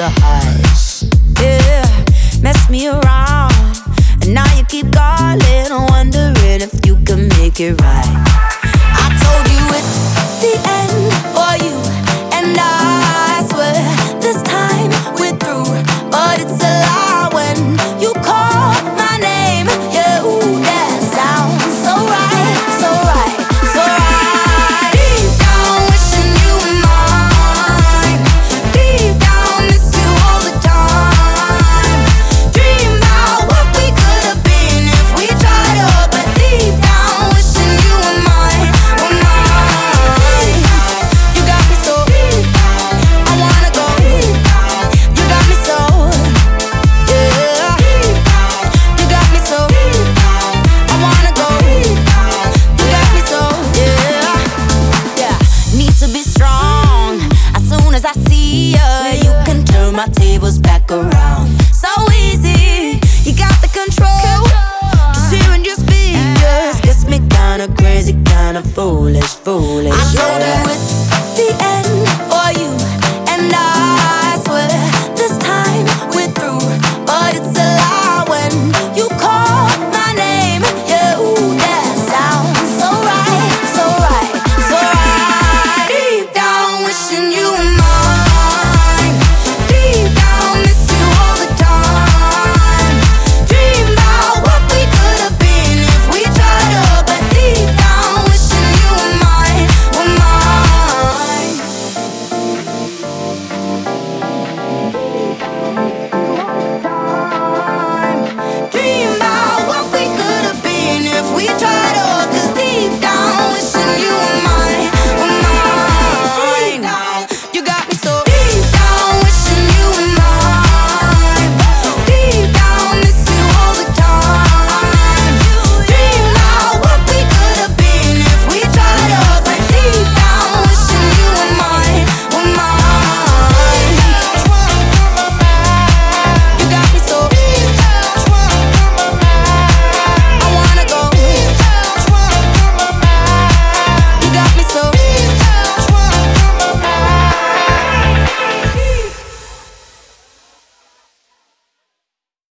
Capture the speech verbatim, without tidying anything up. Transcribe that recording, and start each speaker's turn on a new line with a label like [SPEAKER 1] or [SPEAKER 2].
[SPEAKER 1] the highs. Yeah, mess me around, and now you keep calling, wondering if you can make it right. I told you it's the end for you and I.